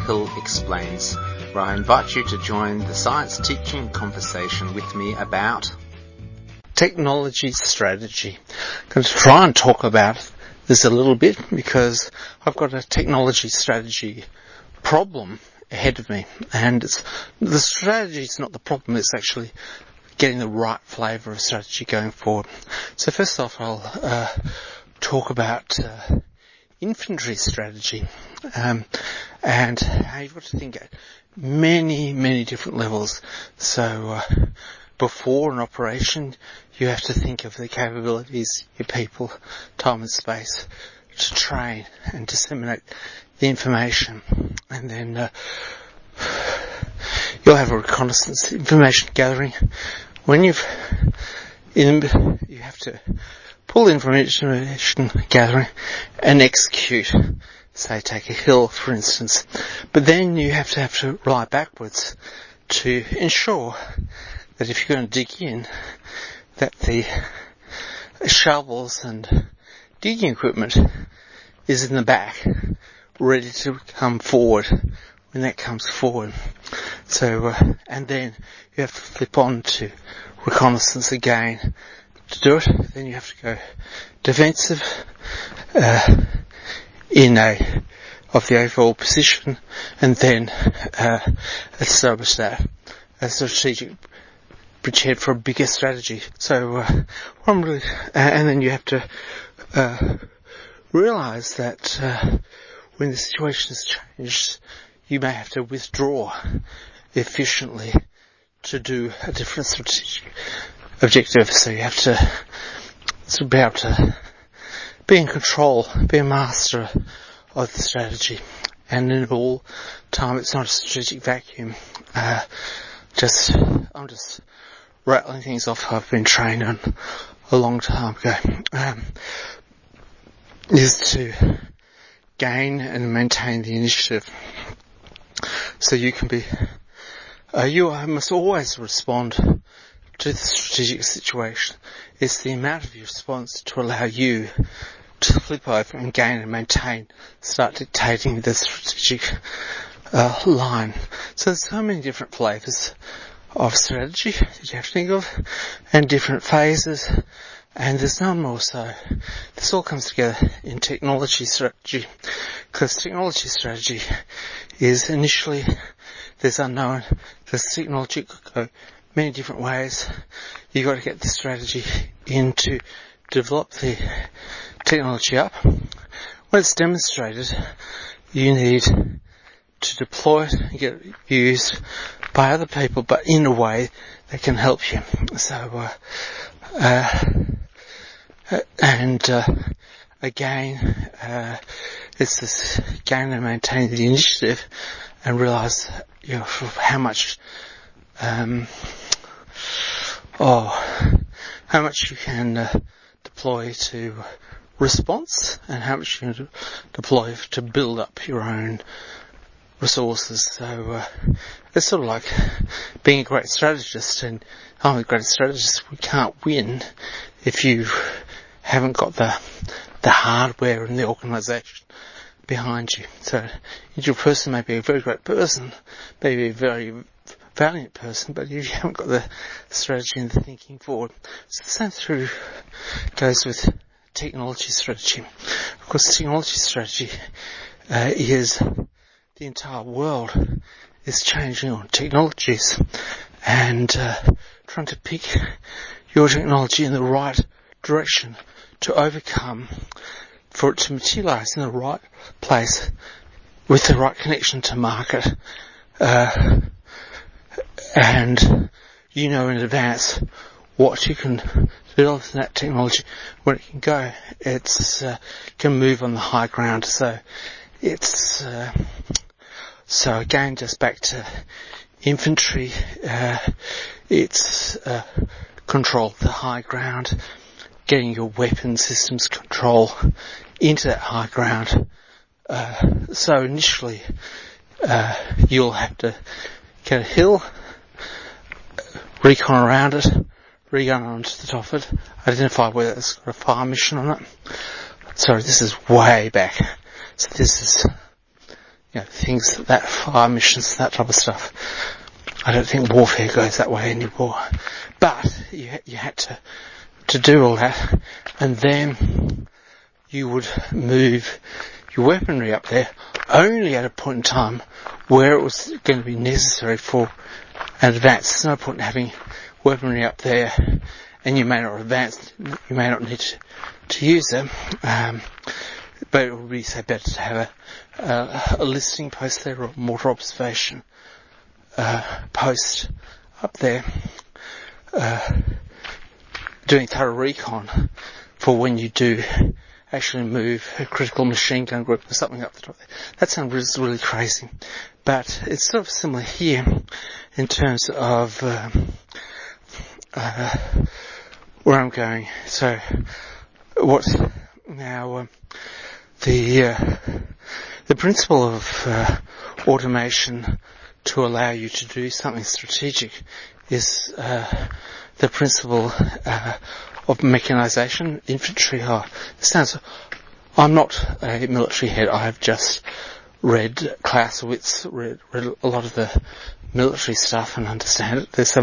Hill Explains, where I invite you to join the science teaching conversation with me about technology strategy. I'm going to try and talk about this a little bit because I've got a technology strategy problem ahead of me, and the strategy is not the problem, it's actually getting the right flavour of strategy going forward. So first off, I'll talk about infantry strategy, and how you've got to think at many different levels. So before an operation, you have to think of the capabilities, your people, time and space to train and disseminate the information, and then you'll have a reconnaissance information gathering. When you have to pull information gathering and execute, say take a hill for instance, but then you have to rely backwards to ensure that if you're going to dig in, that the shovels and digging equipment is in the back, ready to come forward when that comes forward. So, and then you have to flip on to reconnaissance again. To do it, then you have to go defensive of the overall position, and then establish that a strategic bridgehead for a bigger strategy. So, and then you have to realise that when the situation has changed, you may have to withdraw efficiently to do a different strategic objective. So you have to be able to be in control, be a master of the strategy. And in all time, it's not a strategic vacuum. I'm just rattling things off I've been trained on a long time ago. Is to gain and maintain the initiative. So you can be, you must always respond to the strategic situation. It's the amount of your response to allow you to flip over and gain and maintain, start dictating the strategic line. So there's so many different flavours of strategy that you have to think of, and different phases, and there's none more so. This all comes together in technology strategy, because technology strategy is initially there's unknown, there's technology could go many different ways. You've got to get the strategy in to develop the technology up. When it's demonstrated, you need to deploy it and get it used by other people, but in a way that can help you. So, again, it's this gain and maintain the initiative and realise, how much you can deploy to response, and how much you can deploy to build up your own resources. So it's sort of like being a great strategist, and I'm a great strategist. We can't win if you haven't got the hardware and the organisation behind you. So an individual person may be a very great person, maybe a very valiant person, but if you haven't got the strategy and the thinking forward. So the same through goes with technology strategy. Of course, technology strategy is the entire world is changing on technologies, and trying to pick your technology in the right direction to overcome, for it to materialise in the right place with the right connection to market, and in advance what you can develop in that technology, where it can go. It's can move on the high ground. So it's so again, just back to infantry, it's control the high ground, getting your weapon systems control into that high ground. So initially, you'll have to get a hill, recon around it, re-gun onto the top of it, identify whether it's got a fire mission on it. Sorry, this is way back. So this is things that fire missions, that type of stuff. I don't think warfare goes that way anymore. But you had to do all that, and then you would move your weaponry up there only at a point in time where it was going to be necessary for an advance. There's no point in having weaponry up there and you may not advance, you may not need to use them, but it would be so better to have a listening post there or a mortar observation post up there, doing thorough recon for when you do actually move a critical machine gun group or something up the top there. That sounds really crazy, but it's sort of similar here in terms of where I'm going. So what now? The principle of automation to allow you to do something strategic is the principle of mechanization, infantry. I'm not a military head. I have just read Clausewitz, read a lot of the military stuff and understand it. There's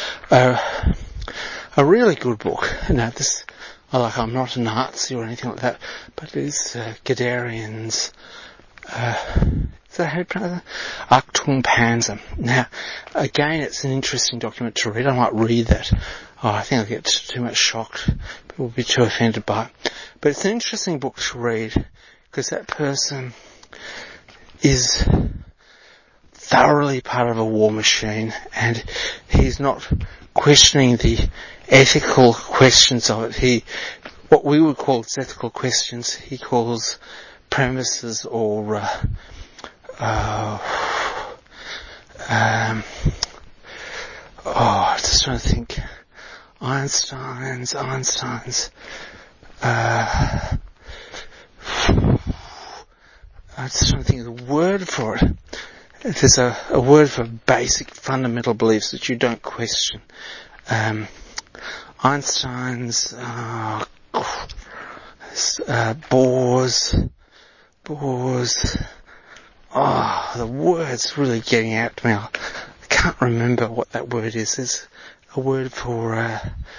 a really good book. I'm not a Nazi or anything like that, but it's Guderian's, is that how you pronounce it? Achtung Panzer. Now, again, it's an interesting document to read. I might read that. I think I'll get too much shocked. People will be too offended by it. But it's an interesting book to read because that person is thoroughly part of a war machine and he's not questioning the ethical questions of it. What we would call ethical questions, he calls premises or I'm just trying to think. Einstein's I'm just trying to think of the word for it. There's a word for basic fundamental beliefs that you don't question. Einstein's Bohr's. The word's really getting out to me. I can't remember what that word is. There's a word for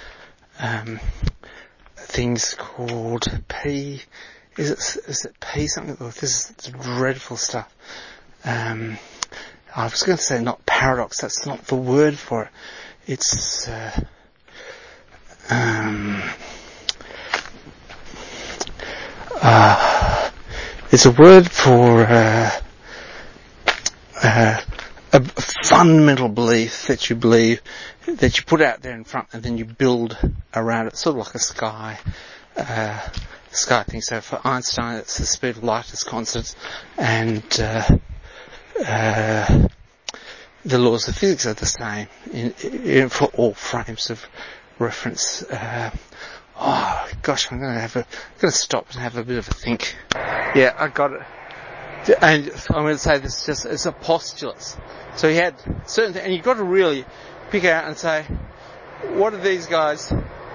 things called P. Is it P something? Oh, this is dreadful stuff. I was going to say not paradox. That's not the word for it. It's it's a word for a fundamental belief that you believe, that you put out there in front and then you build around it, sort of like a sky thing. So for Einstein, it's the speed of light is constant, and the laws of physics are the same for all frames of reference. I'm going to stop and have a bit of a think. Yeah, I got it. And I'm going to say this just as a postulates. So he had certain things, and you've got to really pick out and say, what are these guys?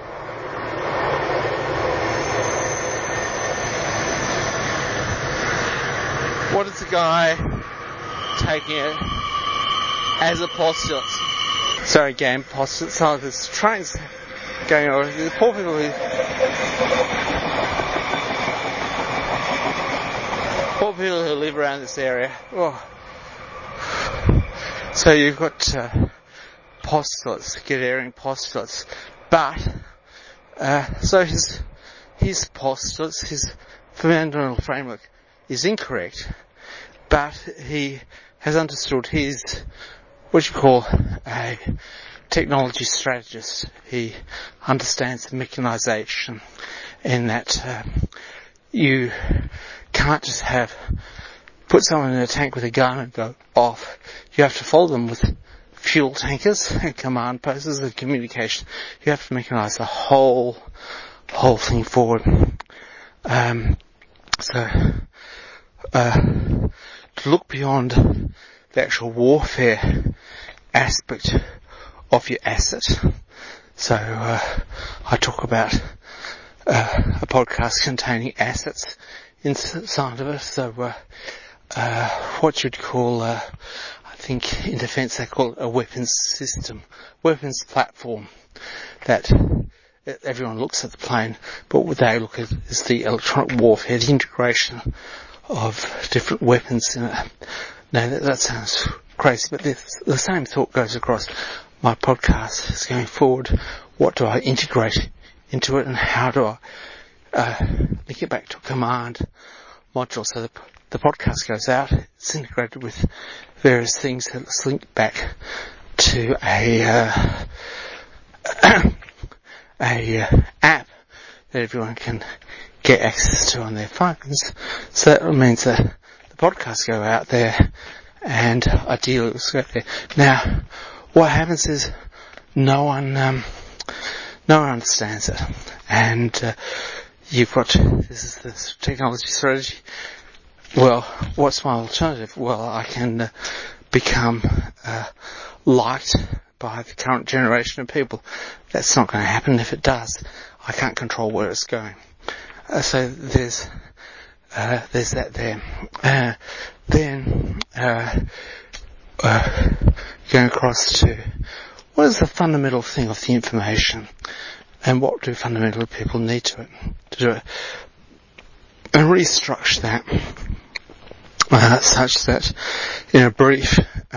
What is the guy taking it as a postulate? Sorry, again, postulates. Oh, there's trains going over. The poor people who live around this area. Oh. So you've got postulates, Guderian postulates, but so his postulates, his fundamental framework is incorrect, but he has understood his what you call a technology strategist. He understands the mechanization in that you can't just put someone in a tank with a gun and go off. You have to follow them with fuel tankers and command posts and communication. You have to mechanize the whole thing forward. To look beyond the actual warfare aspect of your asset. So I talk about a podcast containing assets inside of it. So what you'd call, I think in defence they call it a weapons system, weapons platform, that everyone looks at the plane, but what they look at is the electronic warfare, the integration of different weapons in it. Now that sounds crazy, but the same thought goes across my podcast is going forward. What do I integrate into it, and how do I link it back to a command module? So the podcast goes out, it's integrated with various things that's linked back to a app that everyone can get access to on their phones. So that means that the podcasts go out there, and ideally it will go there. Now, what happens is no one understands it, and you've got, this is the technology strategy. Well, what's my alternative? Well, I can become liked by the current generation of people. That's not going to happen. If it does, I can't control where it's going. So there's that there. Then going across to what is the fundamental thing of the information, and what do fundamental people need to do it, and restructure that such that in a brief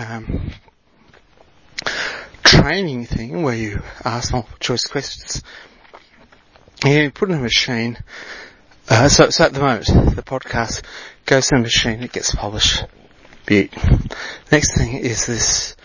training thing where you ask multiple choice questions, you put in a machine. So at the moment, the podcast goes in a machine, it gets published. Beaut. Next thing is this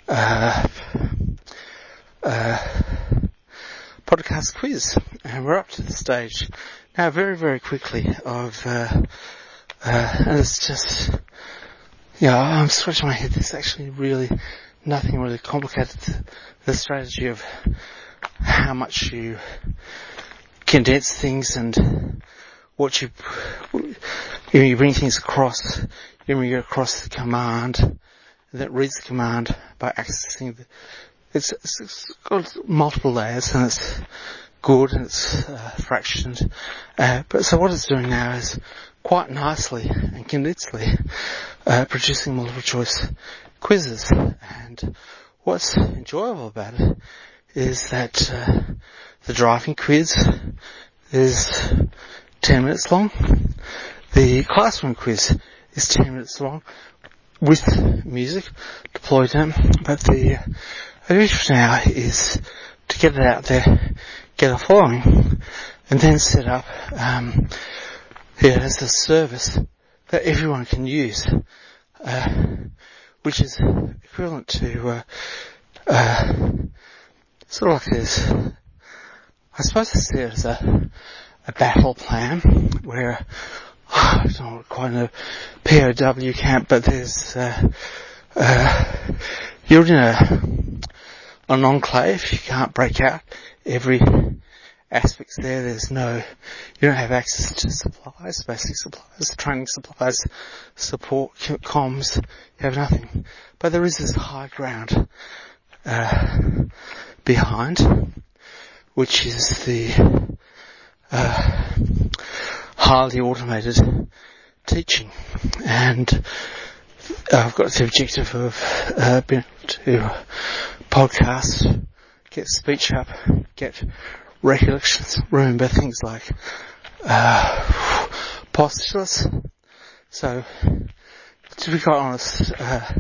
podcast quiz, and we're up to the stage now very, very quickly of and it's just, I'm scratching my head. There's actually really nothing really complicated. The strategy of how much you condense things and what you bring things across, you bring it across the command that reads the command by accessing it's got multiple layers, and it's good, and it's fractioned. But so what it's doing now is quite nicely and condensedly producing multiple choice quizzes. And what's enjoyable about it is that the driving quiz is 10 minutes long. The classroom quiz is 10 minutes long with music deployed in. But the issue now is to get it out there, get a following, and then set up as a service that everyone can use, which is equivalent to sort of like this. I suppose it's there as a battle plan where I don't quite know POW camp, but there's you're in an enclave. You can't break out. Every aspect's there. You don't have access to supplies, basic supplies, training supplies, support, comms. You have nothing. But there is this high ground behind, which is the highly automated teaching. And I've got the objective of being able to podcast, get speech up, get recollections, remember things like postulates. So, to be quite honest,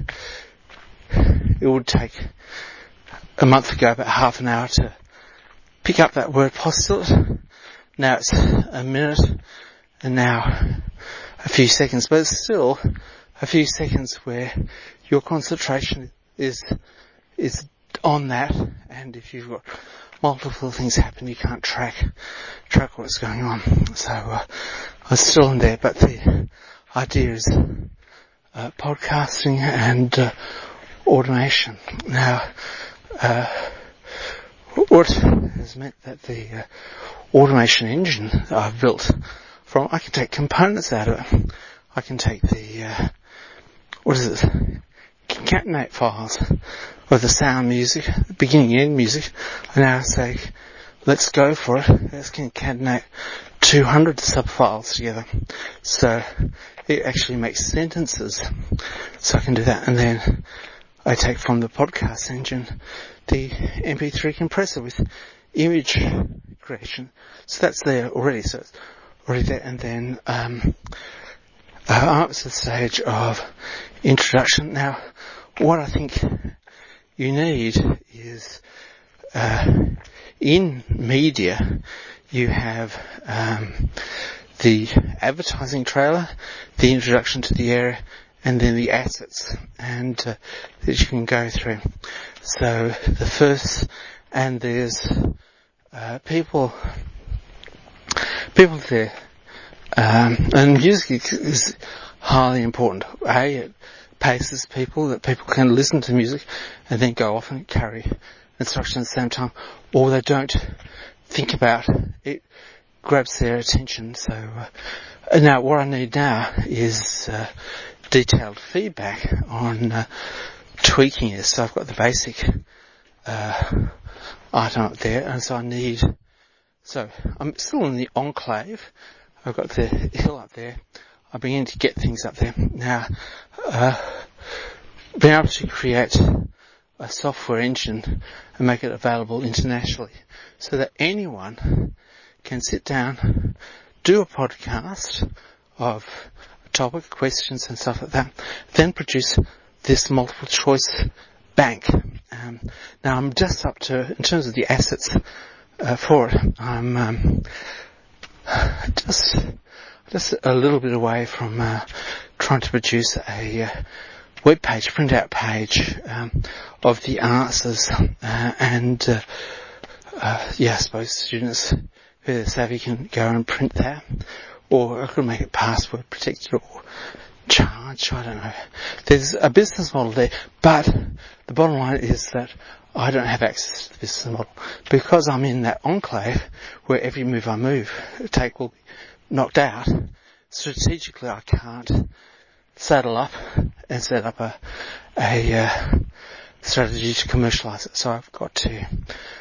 it would take a month ago about half an hour to pick up that word postulate. Now it's a minute, and now a few seconds, but it's still a few seconds where your concentration is on that, and if you've got multiple things happen, you can't track what's going on. So I'm still in there, but the idea is podcasting and automation. Now, what has meant that the automation engine that I've built I can take components out of it. I can take the concatenate files of the sound music, beginning and end music, and now say, let's go for it. Let's concatenate 200 subfiles together. So it actually makes sentences. So I can do that. And then I take from the podcast engine the MP3 compressor with image creation. So that's there already. So it's already there. And then I'm up to the stage of introduction. Now, what I think you need is in media you have the advertising trailer, the introduction to the area, and then the assets and that you can go through. So the first, and there's people there, and music is highly important. It paces people, that people can listen to music and then go off and carry instruction at the same time, or they don't think about it, grabs their attention. So now what I need now is detailed feedback on tweaking it. So I've got the basic item up there, and so I'm still in the enclave. I've got the hill up there. I'm beginning to get things up there. Now, being able to create a software engine and make it available internationally so that anyone can sit down, do a podcast of a topic, questions and stuff like that, then produce this multiple choice bank. Now I'm just up to, in terms of the assets for it, I'm just a little bit away from trying to produce a web page, printout page of the answers, and I suppose students who are savvy can go and print that, or I could make it password protected or charge, I don't know. There's a business model there, but the bottom line is that I don't have access to the business model because I'm in that enclave where every move I take will be knocked out. Strategically, I can't saddle up and set up a strategy to commercialise it. So I've got to,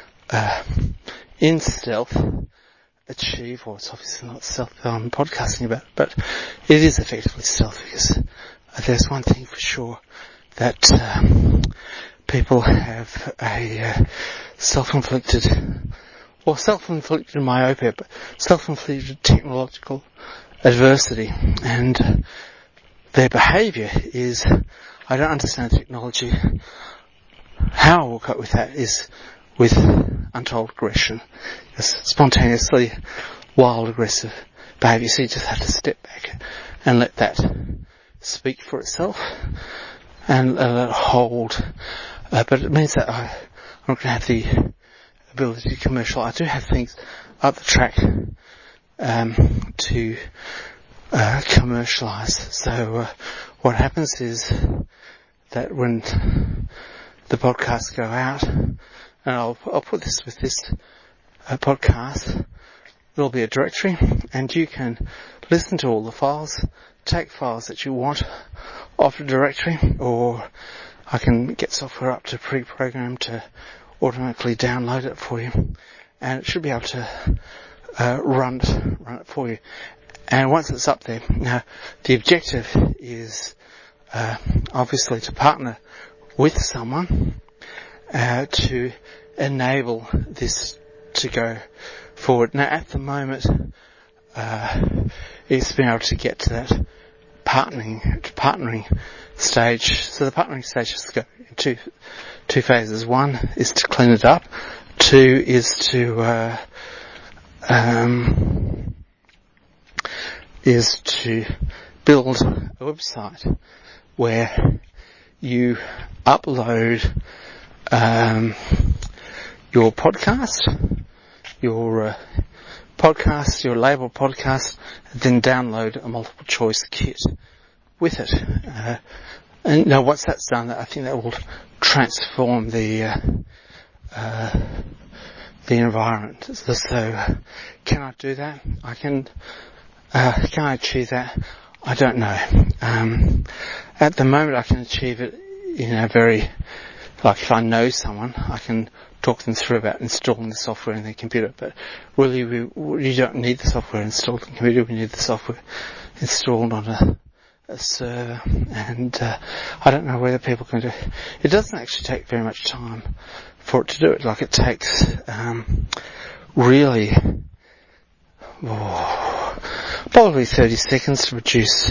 in stealth, achieve, or it's obviously not stealth that I'm podcasting about, but it is effectively stealth because there's one thing for sure, that people have a self-inflicted myopia, but self-inflicted technological adversity, and their behaviour is, I don't understand technology. How I will cope with that is with untold aggression, spontaneously wild aggressive behaviour. So you just have to step back and let that speak for itself and let it hold. But it means that I'm not going to have the ability to commercialise. I do have things up the track to commercialise. So what happens is that when the podcasts go out, and I'll put this with this podcast, there'll be a directory, and you can listen to all the files, take files that you want off the directory, or I can get software up to pre-program to automatically download it for you, and it should be able to run it for you. And once it's up there, now the objective is obviously to partner with someone to enable this to go forward. Now at the moment, it's been able to get to that partnering stage. So the partnering stage has to go in two phases. One is to clean it up. Two is to build a website where you upload your podcast, your label podcast, and then download a multiple choice kit with it. And now once that's done, I think that will transform the environment. So can I do that? Can I achieve that? I don't know. At the moment I can achieve it in a very like if I know someone, I can talk them through about installing the software in their computer. But really, you don't need the software installed in the computer. We need the software installed on a server. And I don't know whether people can do it. It doesn't actually take very much time for it to do it. Like it takes really probably 30 seconds to produce,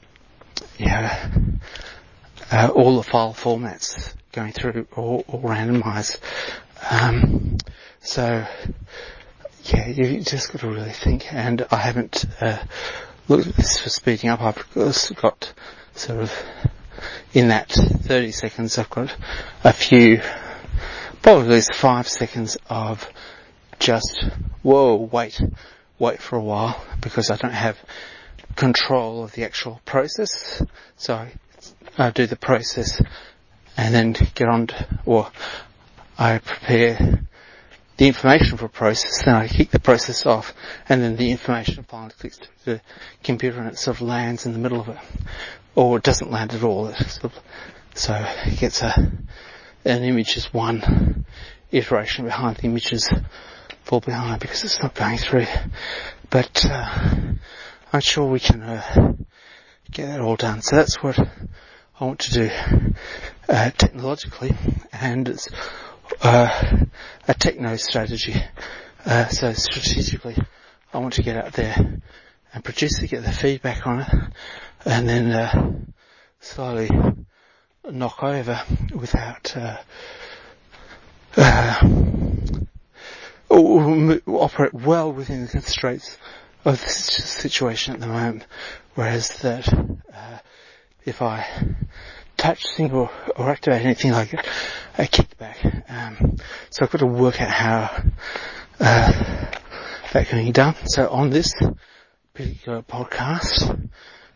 all the file formats going through, all randomized. So, you just got to really think. And I haven't looked at this for speeding up. I've got sort of, in that 30 seconds, I've got a few, probably at least 5 seconds of just, wait for a while, because I don't have control of the actual process. So I do the process and then get on or I prepare the information for a process, then I kick the process off, and then the information finally clicks to the computer and it sort of lands in the middle of it. Or it doesn't land at all. So it gets an image is one iteration behind, the images fall behind because it's not going through. But I'm sure we can get that all done. So that's what I want to do technologically, and it's a techno strategy. So strategically, I want to get out there and produce it, get the feedback on it, and then slowly knock over without operate well within the constraints of the situation at the moment. Whereas that if I touch single or activate anything like it, a kickback. So I've got to work out how that can be done. So on this particular podcast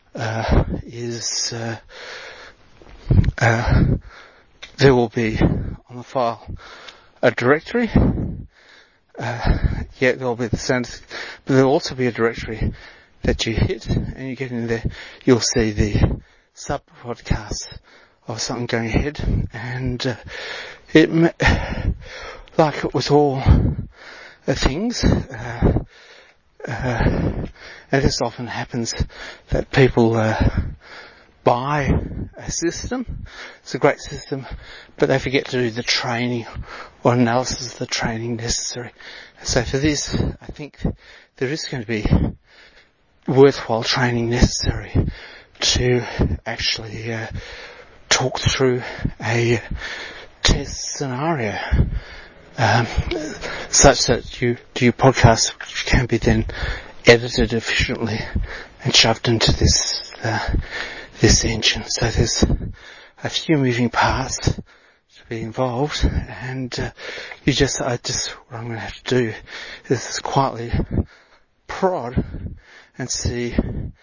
there will be on the file a directory. There'll be the sound, but there'll also be a directory that you hit, and you get in there, you'll see the sub-podcast of something going ahead, and like it was all things, and this often happens that people buy a system. It's a great system, but they forget to do the training or analysis of the training necessary. So for this, I think there is going to be worthwhile training necessary to actually talk through a test scenario, such that you do your podcast, which can be then edited efficiently and shoved into this engine. So there's a few moving parts to be involved, and what I'm going to have to do is quietly prod and see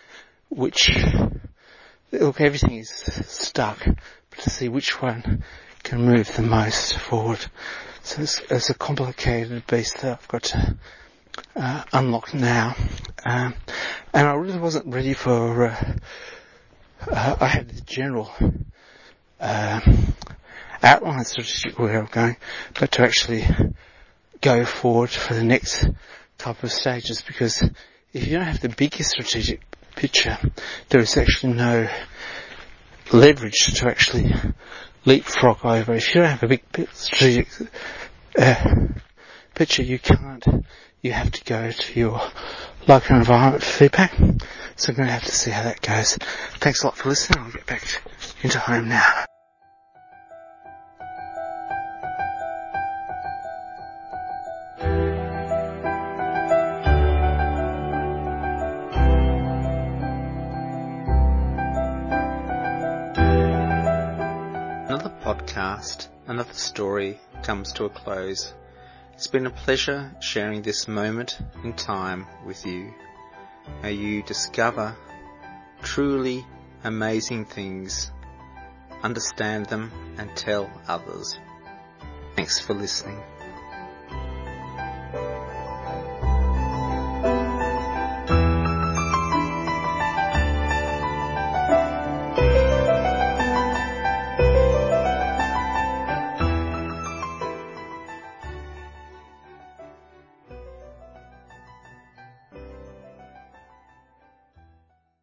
everything is stuck, but to see which one can move the most forward. So it's a complicated beast that I've got to unlock now, and I really wasn't ready for I had the general outline strategy where I'm going, but to actually go forward for the next couple of stages, because if you don't have the biggest strategic picture, there is actually no leverage to actually leapfrog over. If you don't have a big strategic picture, you have to go to your local environment for feedback. So I'm going to have to see how that goes. Thanks a lot for listening. I'll get back into home now. Another podcast, another story comes to a close. It's been a pleasure sharing this moment in time with you. May you discover truly amazing things, understand them, and tell others. Thanks for listening.